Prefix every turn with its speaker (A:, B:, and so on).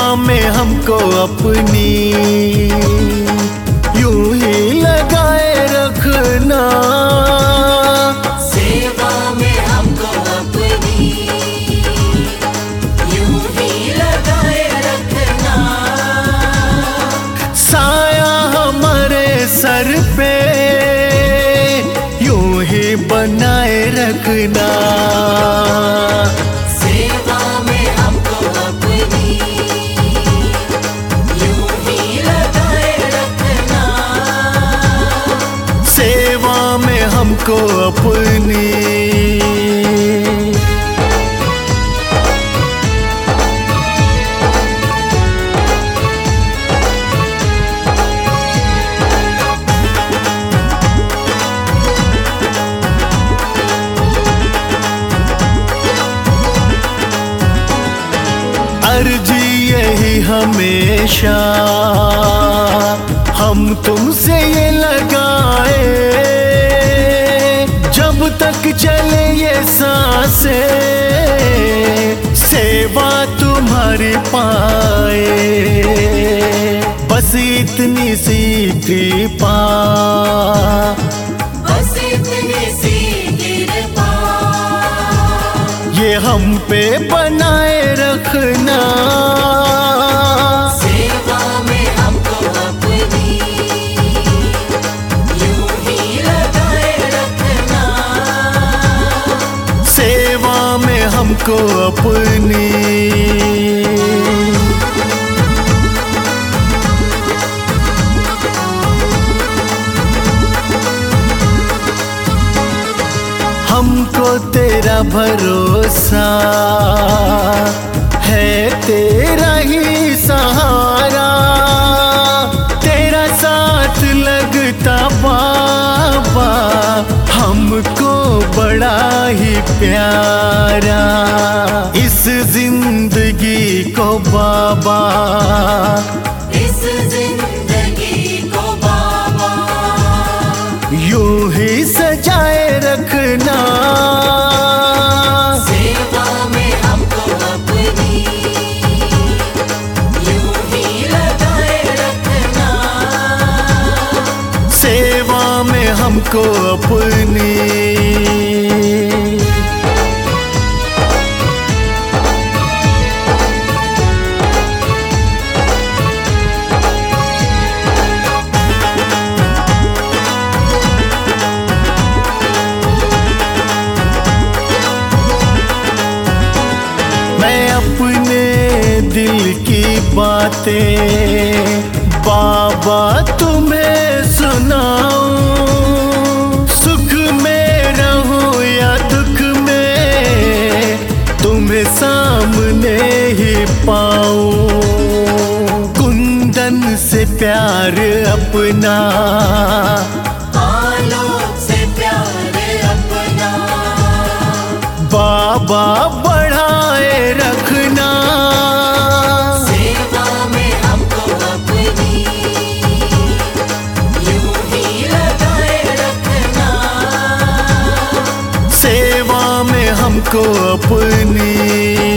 A: में हमको अपनी यूं ही लगाए रखना।
B: सेवा में हमको अपनी यूं ही लगाए रखना।
A: साया हमारे सर पे यूं ही बनाए रखना।
B: सेवा में हमको अपनी यूं ही लगाए रखना।
A: सेवा में हमको अपनी। अर्जी यही हमेशा हम तुमसे ये लगाए, जब तक चले ये सांसें सेवा तुम्हारी पाए। बस इतनी सी कृपा,
B: बस इतनी सी कृपा
A: ये हम पे बनाए रखना।
B: सेवा में हमको अपनी यूं ही लगाए रखना।
A: सेवा में हमको अपनी। हमको तेरा भरोसा है, तेरा ही सहारा, तेरा साथ लगता बाबा हमको बड़ा ही प्यारा। इस जिंदगी को बाबा,
B: इस जिंदगी को बाबा
A: यूं ही सजाए रखना।
B: सेवा में हमको अपनी यूं ही लगाए रखना।
A: सेवा में हमको अपनी। मैं अपने दिल की बातें बाबा तुम्हें सुनाऊं। सुख में रहूं या दुख में तुम्हें सामने ही पाऊं। कुंदन से प्यार अपना,
B: आलोक से प्यार अपना
A: बाबा बढ़ाए रखना।
B: सेवा में हमको अपनी यूं ही लगाए रखना।
A: सेवा में हमको अपनी।